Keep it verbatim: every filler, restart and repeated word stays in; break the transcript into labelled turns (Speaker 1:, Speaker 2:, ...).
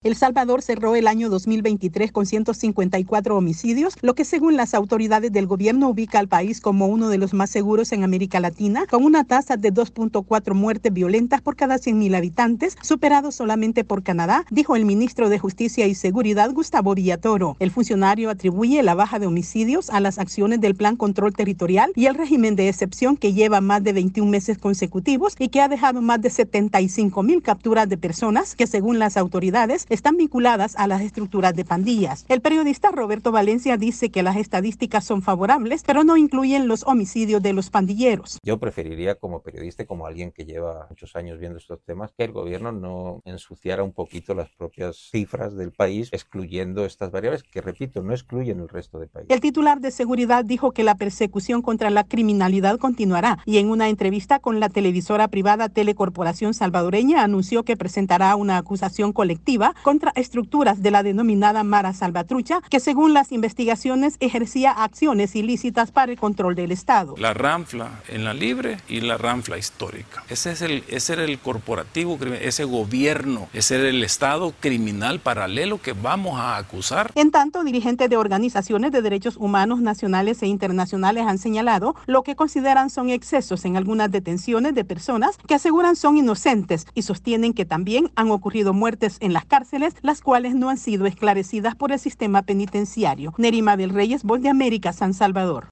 Speaker 1: El Salvador cerró el año dos mil veintitrés con ciento cincuenta y cuatro homicidios, lo que según las autoridades del gobierno ubica al país como uno de los más seguros en América Latina, con una tasa de dos punto cuatro muertes violentas por cada cien mil habitantes, superado solamente por Canadá, dijo el ministro de Justicia y Seguridad Gustavo Villatoro. El funcionario atribuye la baja de homicidios a las acciones del Plan Control Territorial y el régimen de excepción que lleva más de veintiún meses consecutivos y que ha dejado más de setenta y cinco mil capturas de personas que, según las autoridades, están vinculadas a las estructuras de pandillas. El periodista Roberto Valencia dice que las estadísticas son favorables, pero no incluyen los homicidios de los pandilleros.
Speaker 2: Yo preferiría, como periodista y como alguien que lleva muchos años viendo estos temas, que el gobierno no ensuciara un poquito las propias cifras del país, excluyendo estas variables que, repito, no excluyen el resto del país.
Speaker 1: El titular de seguridad dijo que la persecución contra la criminalidad continuará y en una entrevista con la televisora privada Telecorporación Salvadoreña anunció que presentará una acusación colectiva contra estructuras de la denominada Mara Salvatrucha, que según las investigaciones ejercía acciones ilícitas para el control del Estado.
Speaker 3: La ranfla en la libre y la ranfla histórica. Ese es el, ese era el corporativo, ese gobierno, ese era el Estado criminal paralelo que vamos a acusar.
Speaker 1: En tanto, dirigentes de organizaciones de derechos humanos nacionales e internacionales han señalado lo que consideran son excesos en algunas detenciones de personas que aseguran son inocentes y sostienen que también han ocurrido muertes en las cárceles, las cuales no han sido esclarecidas por el sistema penitenciario. Nerima del Reyes, Voz de América, San Salvador.